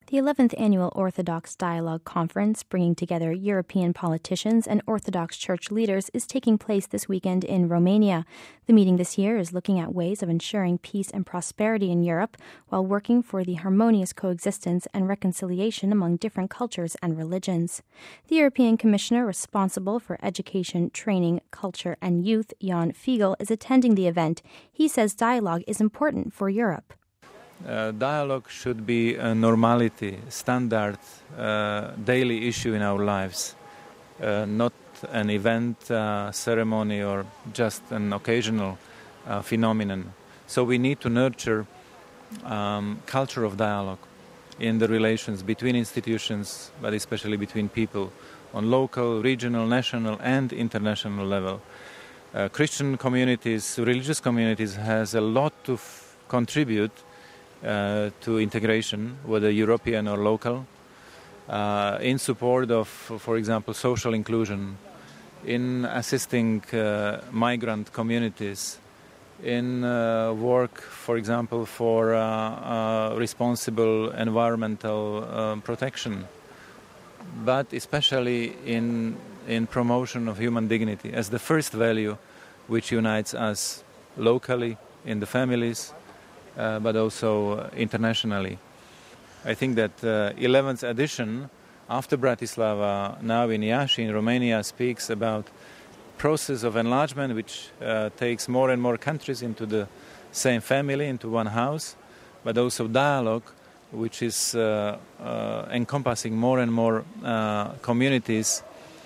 The 11th Annual Orthodox Dialogue Conference, bringing together European politicians and Orthodox Church leaders, is taking place this weekend in Romania. The meeting this year is looking at ways of ensuring peace and prosperity in Europe while working for the harmonious coexistence and reconciliation among different cultures and religions. The European Commissioner responsible for education, training, culture, and youth, Jan Fiegel, is attending the event. He says dialogue is important for Europe. Dialogue should be a normality, standard, daily issue in our lives, not an event, ceremony, or just an occasional phenomenon. So we need to nurture culture of dialogue in the relations between institutions, but especially between people on local, regional, national, and international level. Christian communities, religious communities, has a lot to contribute to integration, whether European or local, in support of, for example, social inclusion, in assisting migrant communities, in work, for example, for responsible environmental protection, but especially in promotion of human dignity as the first value which unites us locally, in the families, but also internationally. I think that 11th edition, after Bratislava, now in Iași, in Romania, speaks about process of enlargement which takes more and more countries into the same family, into one house, but also dialogue which is encompassing more and more communities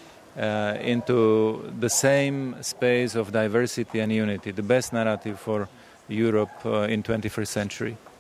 into the same space of diversity and unity, the best narrative for Europe in 21st century.